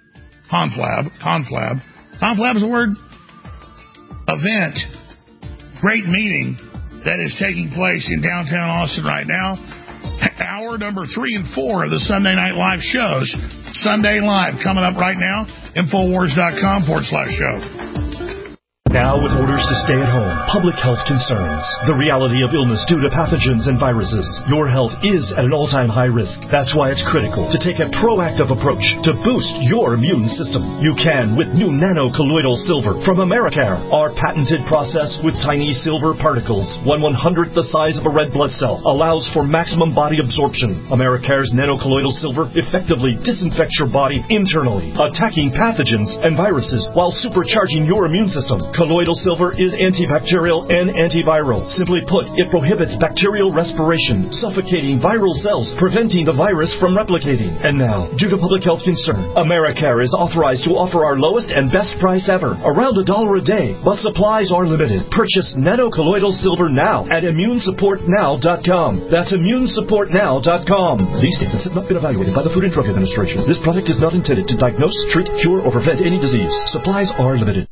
is a word? Event. Great meeting that is taking place in downtown Austin right now. Hour number 3 and 4 of the Sunday Night Live shows. Sunday Live coming up right now. Infowars.com/show. Now, with orders to stay at home, public health concerns, the reality of illness due to pathogens and viruses, your health is at an all-time high risk. That's why it's critical to take a proactive approach to boost your immune system. You can with new nano-colloidal silver from Americare. Our patented process with tiny silver particles, 1/100th the size of a red blood cell, allows for maximum body absorption. Americare's nano-colloidal silver effectively disinfects your body internally, attacking pathogens and viruses while supercharging your immune system. Colloidal silver is antibacterial and antiviral. Simply put, it prohibits bacterial respiration, suffocating viral cells, preventing the virus from replicating. And now, due to public health concern, Americare is authorized to offer our lowest and best price ever, around $1 a day, but supplies are limited. Purchase nano-colloidal silver now at immunesupportnow.com. That's immunesupportnow.com. These statements have not been evaluated by the Food and Drug Administration. This product is not intended to diagnose, treat, cure, or prevent any disease. Supplies are limited.